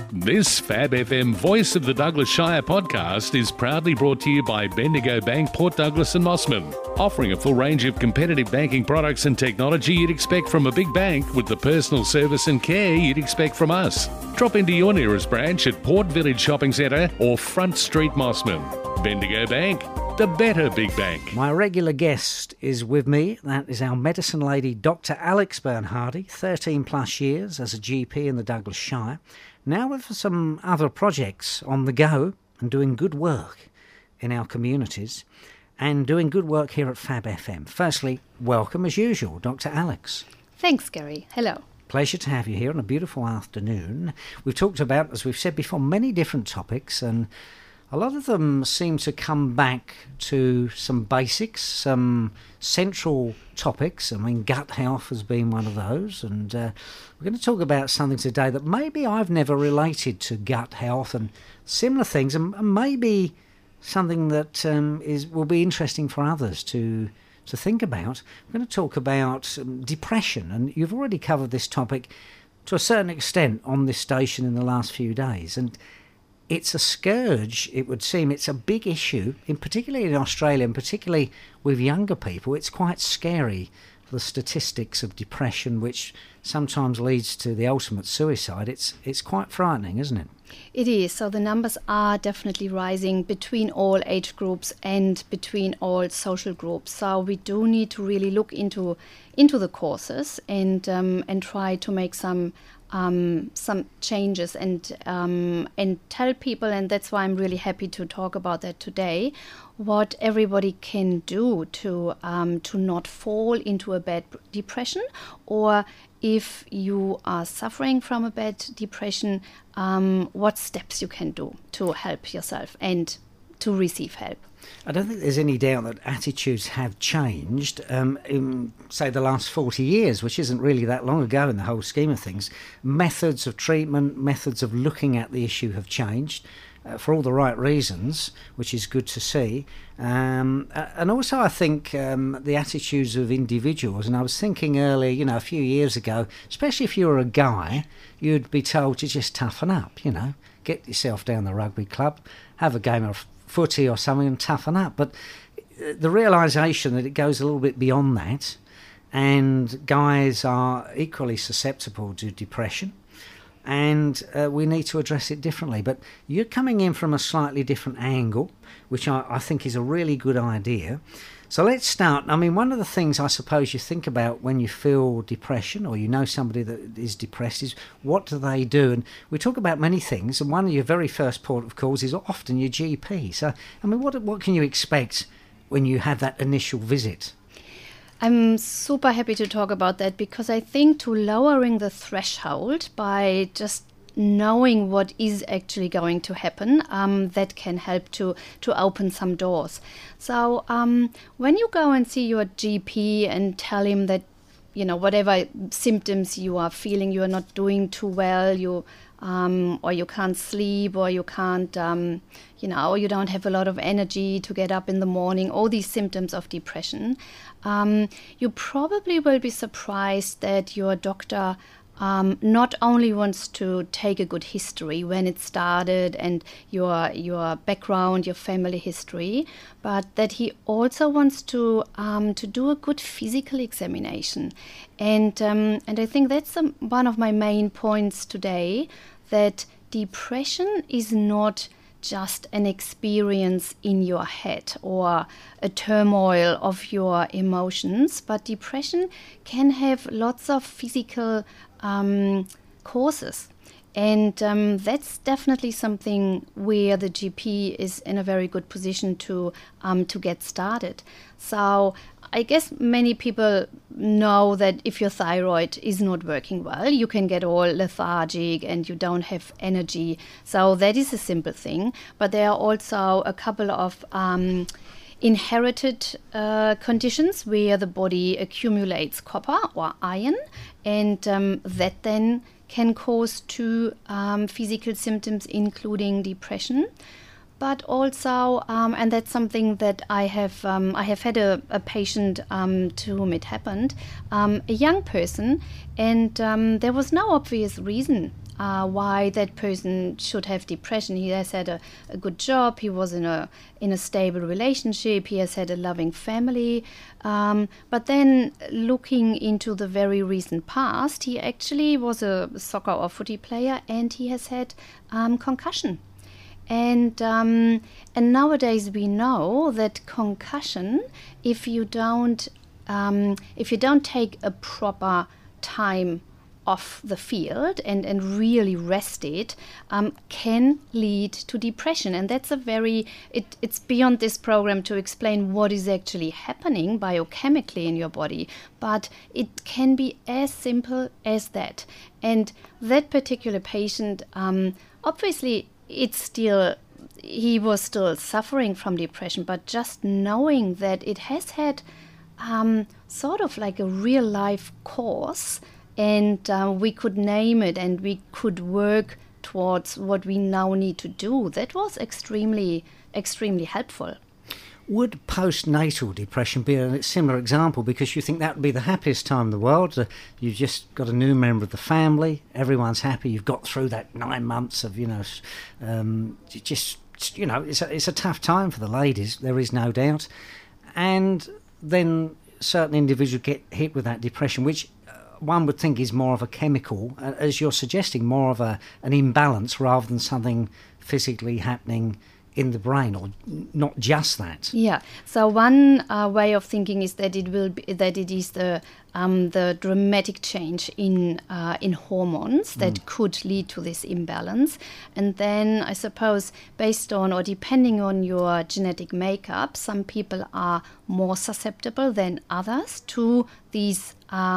This Fab FM Voice of the Douglas Shire podcast is proudly brought to you by Bendigo Bank, Port Douglas and Mossman, offering a full range of competitive banking products and technology you'd expect from a big bank with the personal service and care you'd expect from us. Drop into your nearest branch at Port Village Shopping Centre or Front Street Mossman. Bendigo Bank, the better big bank. My regular guest is with me. That is our medicine lady, Dr. Alex Bernhardi, 13 plus years as a GP in the Douglas Shire. Now with some other projects on the go and doing good work in our communities and doing good work here at Fab FM. Firstly, welcome as usual, Dr. Alex. Thanks, Gary. Hello. Pleasure to have you here on a beautiful afternoon. We've talked about, as we've said before, many different topics, and a lot of them seem to come back to some basics, some central topics. I mean, gut health has been one of those, and we're going to talk about something today that maybe I've never related to gut health and similar things, and maybe something that will be interesting for others to think about. We're going to talk about depression, and you've already covered this topic to a certain extent on this station in the last few days, and it's a scourge, it would seem. It's a big issue, particularly in Australia, and particularly with younger people. It's quite scary, the statistics of depression, which sometimes leads to the ultimate suicide. It's quite frightening, isn't it? It is. So the numbers are definitely rising between all age groups and between all social groups. So we do need to really look into the causes and try to make some changes and tell people, and that's why I'm really happy to talk about that today, what everybody can do to not fall into a bad depression, or if you are suffering from a bad depression, what steps you can do to help yourself and to receive help. I don't think there's any doubt that attitudes have changed in, say, the last 40 years, which isn't really that long ago in the whole scheme of things. Methods of treatment, methods of looking at the issue have changed for all the right reasons, which is good to see. And also, I think the attitudes of individuals, and I was thinking earlier, a few years ago, especially if you were a guy, you'd be told to just toughen up, get yourself down the rugby club, have a game of footy or something and toughen up. But the realisation that it goes a little bit beyond that, and guys are equally susceptible to depression, and we need to address it differently. But you're coming in from a slightly different angle, which I think is a really good idea. So let's start. I mean, one of the things I suppose you think about when you feel depression, or you know somebody that is depressed, is what do they do? And we talk about many things, and one of your very first port of calls is often your GP. So, I mean, what can you expect when you have that initial visit? I'm super happy to talk about that, because I think to lowering the threshold by just knowing what is actually going to happen, that can help to open some doors. So when you go and see your GP and tell him that, whatever symptoms you are feeling, you are not doing too well, or you can't sleep, or you can't, you don't have a lot of energy to get up in the morning, all these symptoms of depression, you probably will be surprised that your doctor not only wants to take a good history when it started and your background, your family history, but that he also wants to do a good physical examination. And I think that's one of my main points today, that depression is not just an experience in your head or a turmoil of your emotions, but depression can have lots of physical causes. And that's definitely something where the GP is in a very good position to get started. So I guess many people know that if your thyroid is not working well, you can get all lethargic and you don't have energy. So that is a simple thing. But there are also a couple of inherited conditions where the body accumulates copper or iron, and that then can cause two physical symptoms, including depression. But also, and that's something that I have had a patient to whom it happened, a young person, and there was no obvious reason why that person should have depression. He has had a good job, he was in a stable relationship, he has had a loving family, but then looking into the very recent past, he actually was a soccer or footy player, and he has had concussion. And nowadays we know that concussion, if you don't take a proper time off the field and really rest it, can lead to depression. And that's it's beyond this program to explain what is actually happening biochemically in your body, but it can be as simple as that. And that particular patient, obviously he was still suffering from depression, but just knowing that it has had sort of like a real life course, and we could name it and we could work towards what we now need to do, that was extremely, extremely helpful. Would postnatal depression be a similar example? Because you think that would be the happiest time in the world. You've just got a new member of the family. Everyone's happy. You've got through that 9 months of, it's a tough time for the ladies. There is no doubt. And then certain individuals get hit with that depression, which one would think is more of a chemical, as you're suggesting, more of an imbalance rather than something physically happening in the brain, or not just that. Yeah. So one way of thinking is that it is the dramatic change in hormones that could lead to this imbalance, and then I suppose based on or depending on your genetic makeup, some people are more susceptible than others to these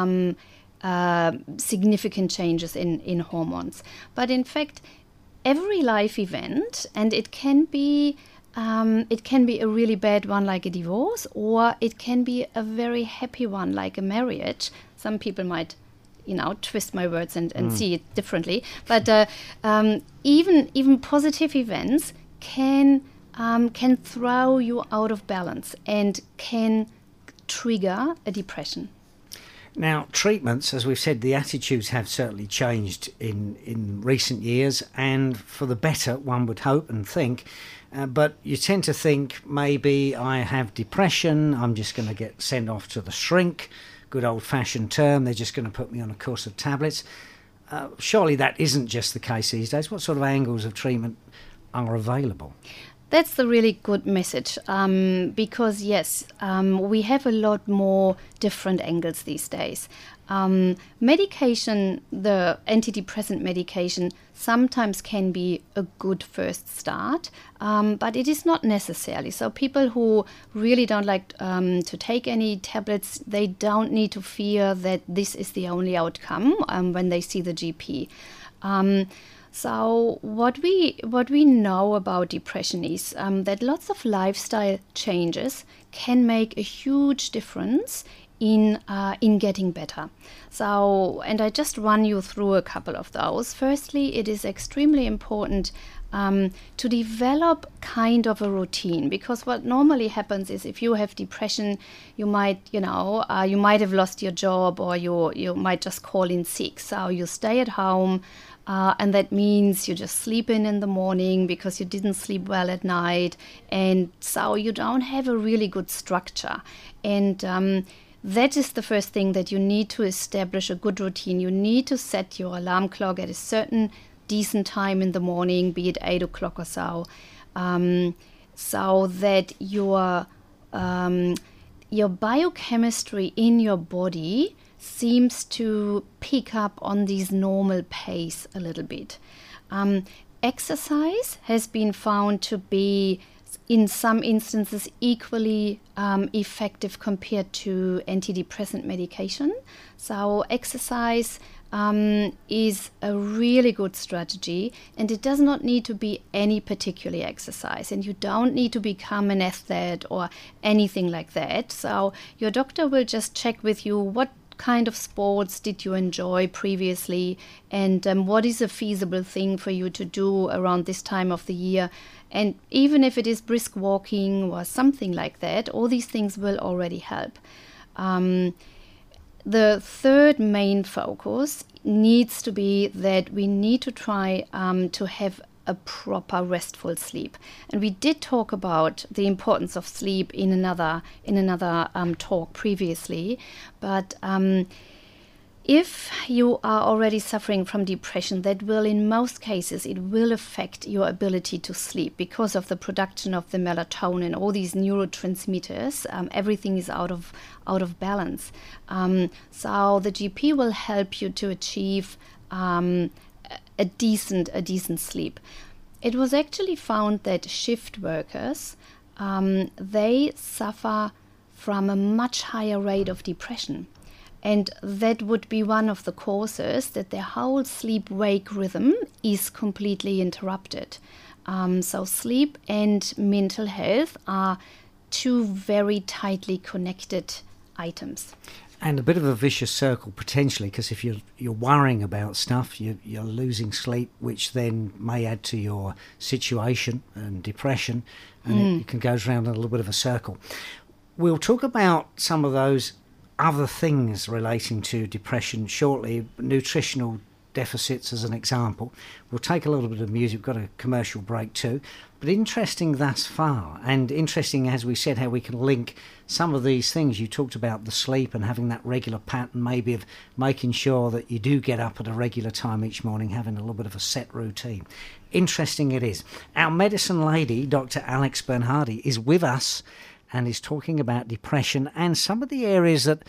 significant changes in hormones. But in fact, every life event, and it can be a really bad one like a divorce, or it can be a very happy one like a marriage. Some people might, twist my words and see it differently. But even positive events can throw you out of balance and can trigger a depression. Now, treatments, as we've said, the attitudes have certainly changed in recent years, and for the better, one would hope and think. But you tend to think, maybe I have depression, I'm just going to get sent off to the shrink, good old-fashioned term, they're just going to put me on a course of tablets. Surely that isn't just the case these days. What sort of angles of treatment are available? That's the really good message, because yes, we have a lot more different angles these days. Medication, the antidepressant medication, sometimes can be a good first start, but it is not necessarily. So people who really don't like to take any tablets, they don't need to fear that this is the only outcome when they see the GP. So what we know about depression is that lots of lifestyle changes can make a huge difference in getting better. So, and I just run you through a couple of those. Firstly, it is extremely important to develop kind of a routine, because what normally happens is if you have depression, you might have lost your job, or you might just call in sick. So you stay at home. And that means you just sleep in the morning because you didn't sleep well at night, and so you don't have a really good structure. And that is the first thing, that you need to establish a good routine. You need to set your alarm clock at a certain decent time in the morning, be it 8 o'clock or so, so that your biochemistry in your body seems to pick up on this normal pace a little bit. Exercise has been found to be, in some instances, equally effective compared to antidepressant medication. So exercise is a really good strategy, and it does not need to be any particular exercise, and you don't need to become an athlete or anything like that. So your doctor will just check with you what kind of sports did you enjoy previously, and what is a feasible thing for you to do around this time of the year. And even if it is brisk walking or something like that, all these things will already help. the third main focus needs to be that we need to try to have a proper restful sleep. And we did talk about the importance of sleep in another talk previously, but if you are already suffering from depression, that will, in most cases, it will affect your ability to sleep because of the production of the melatonin, all these neurotransmitters. Everything is out of balance. So the GP will help you to achieve a decent sleep. It was actually found that shift workers, they suffer from a much higher rate of depression. And that would be one of the causes, that their whole sleep-wake rhythm is completely interrupted. So sleep and mental health are two very tightly connected items. And a bit of a vicious circle potentially, because if you're worrying about stuff, you're losing sleep, which then may add to your situation and depression, and it can go around in a little bit of a circle. We'll talk about some of those other things relating to depression shortly, nutritional deficits as an example. We'll take a little bit of music. We've got a commercial break too. But interesting thus far, and interesting, as we said, how we can link some of these things. You talked about the sleep and having that regular pattern, maybe of making sure that you do get up at a regular time each morning, having a little bit of a set routine. Interesting it is. Our medicine lady, Dr. Alex Bernhardi, is with us and is talking about depression and some of the areas that,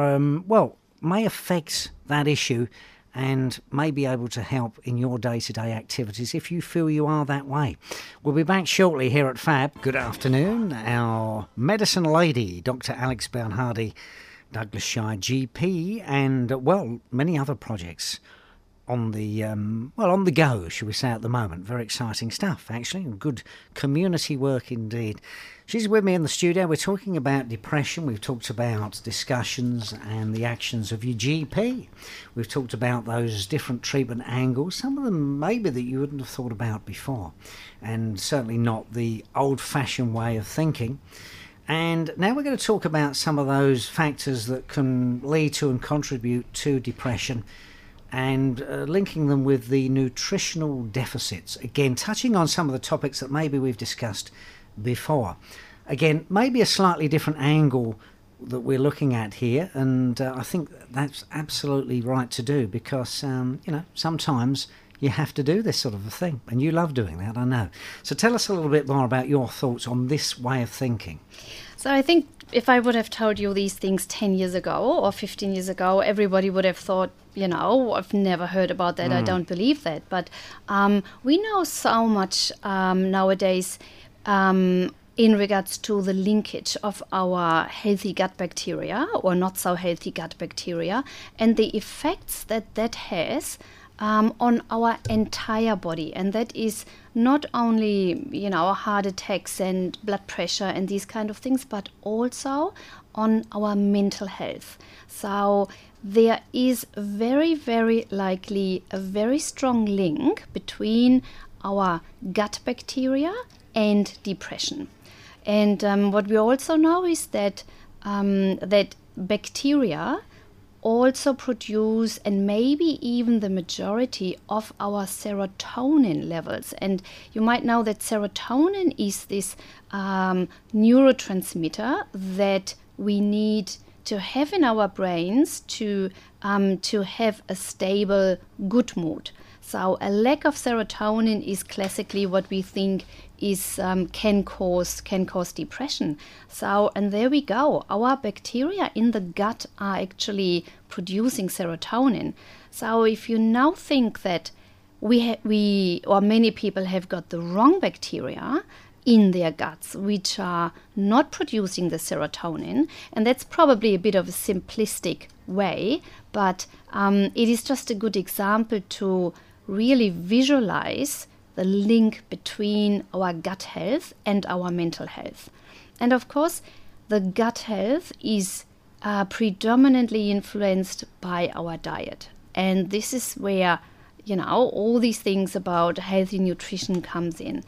may affect that issue and may be able to help in your day-to-day activities if you feel you are that way. We'll be back shortly here at FAB. Good afternoon. Our medicine lady, Dr. Alex Bernhardi, Douglas Shire GP, and, many other projects on the go, shall we say, at the moment. Very exciting stuff, actually, and good community work indeed. She's with me in the studio. We're talking about depression. We've talked about discussions and the actions of your GP. We've talked about those different treatment angles, some of them maybe that you wouldn't have thought about before, and certainly not the old-fashioned way of thinking. And now we're going to talk about some of those factors that can lead to and contribute to depression, and linking them with the nutritional deficits. Again, touching on some of the topics that maybe we've discussed before. Again, maybe a slightly different angle that we're looking at here, and I think that's absolutely right to do, because, sometimes you have to do this sort of a thing, and you love doing that, I know. So tell us a little bit more about your thoughts on this way of thinking. So I think if I would have told you these things 10 years ago or 15 years ago, everybody would have thought, I've never heard about that, I don't believe that. But we know so much nowadays in regards to the linkage of our healthy gut bacteria or not so healthy gut bacteria and the effects that has on our entire body. And that is not only, heart attacks and blood pressure and these kind of things, but also on our mental health. So there is very, very likely a very strong link between our gut bacteria and depression. And what we also know is that that bacteria also produce, and maybe even the majority of our serotonin levels. And you might know that serotonin is this neurotransmitter that we need to have in our brains to have a stable, good mood. So a lack of serotonin is classically what we think is can cause depression. So, and there we go. Our bacteria in the gut are actually producing serotonin. So if you now think that we or many people have got the wrong bacteria in their guts, which are not producing the serotonin, and that's probably a bit of a simplistic way, but it is just a good example to really visualize the link between our gut health and our mental health. And of course, the gut health is predominantly influenced by our diet. And this is where, all these things about healthy nutrition comes in,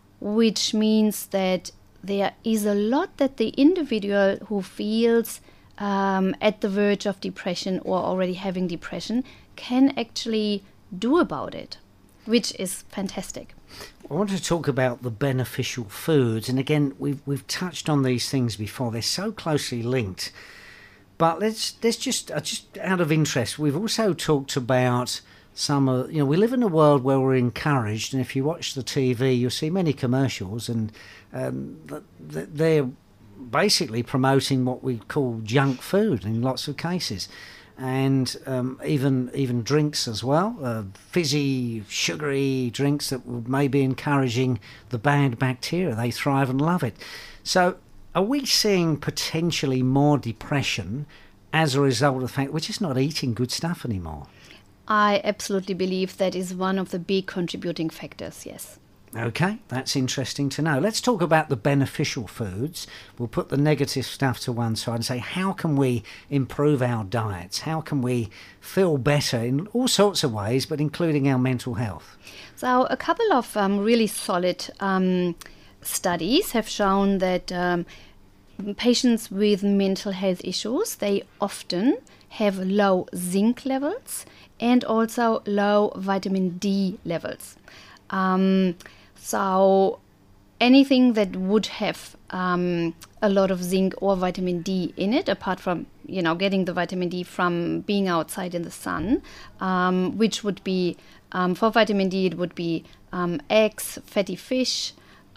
which means that there is a lot that the individual who feels at the verge of depression or already having depression can actually do about it, which is fantastic. I want to talk about the beneficial foods, and again, we've touched on these things before. They're so closely linked. But let's just out of interest, we've also talked about some of, we live in a world where we're encouraged, and if you watch the TV, you'll see many commercials, and they're basically promoting what we call junk food in lots of cases, and even drinks as well, fizzy, sugary drinks that may be encouraging the bad bacteria. They thrive and love it. So are we seeing potentially more depression as a result of the fact we're just not eating good stuff anymore? I absolutely believe that is one of the big contributing factors, yes. Okay, that's interesting to know. Let's talk about the beneficial foods. We'll put the negative stuff to one side and say, how can we improve our diets? How can we feel better in all sorts of ways, but including our mental health? So a couple of really solid studies have shown that patients with mental health issues, they often have low zinc levels and also low vitamin D levels. So anything that would have a lot of zinc or vitamin D in it, apart from getting the vitamin D from being outside in the sun, which would be for vitamin D it would be eggs, fatty fish.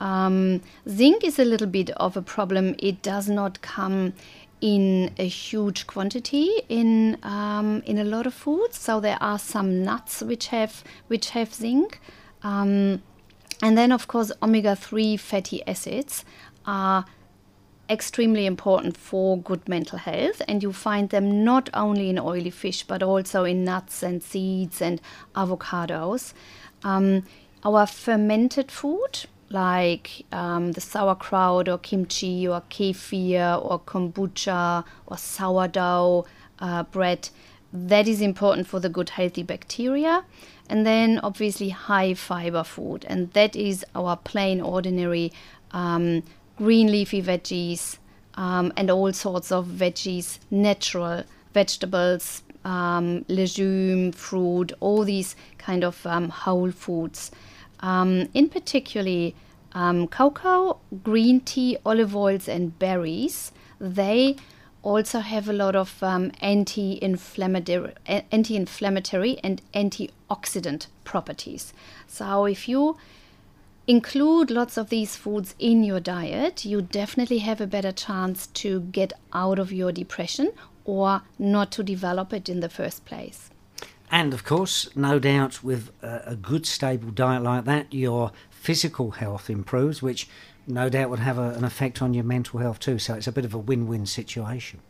Zinc is a little bit of a problem. It does not come in a huge quantity in a lot of foods. So there are some nuts which have zinc. And then, of course, omega-3 fatty acids are extremely important for good mental health, and you find them not only in oily fish but also in nuts and seeds and avocados. Our fermented food, like the sauerkraut or kimchi or kefir or kombucha or sourdough bread, that is important for the good healthy bacteria. And then obviously high fiber food, and that is our plain ordinary green leafy veggies and all sorts of veggies, natural vegetables, legume, fruit, all these kind of whole foods. In particular, cocoa, green tea, olive oils and berries, they also have a lot of anti-inflammatory and antioxidant properties. So if you include lots of these foods in your diet, you definitely have a better chance to get out of your depression or not to develop it in the first place. And of course, no doubt with a good stable diet like that, your physical health improves, which no doubt would have an effect on your mental health too. So it's a bit of a win-win situation.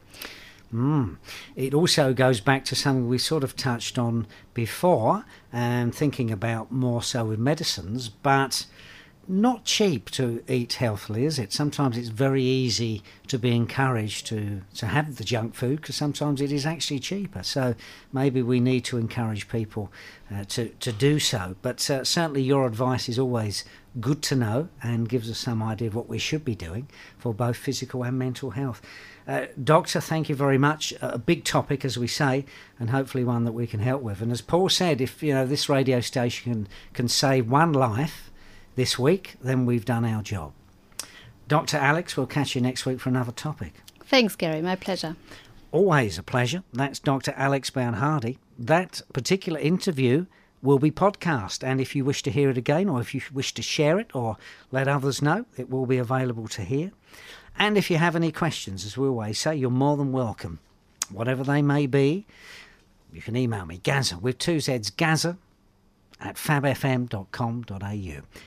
It also goes back to something we sort of touched on before, and thinking about more so with medicines, but not cheap to eat healthily, is it? Sometimes it's very easy to be encouraged to have the junk food because sometimes it is actually cheaper. So maybe we need to encourage people to do so. But certainly your advice is always good to know and gives us some idea of what we should be doing for both physical and mental health. Doctor, thank you very much. A big topic, as we say, and hopefully one that we can help with. And as Paul said, if this radio station can save one life this week, then we've done our job. Dr. Alex, we'll catch you next week for another topic. Thanks, Gary. My pleasure. Always a pleasure. That's Dr. Alex Bernhardi. That particular interview will be podcast, and if you wish to hear it again, or if you wish to share it or let others know, it will be available to hear. And if you have any questions, as we always say, you're more than welcome. Whatever they may be, you can email me, Gazza, with 2 Zs, Gazza, @fabfm.com.au.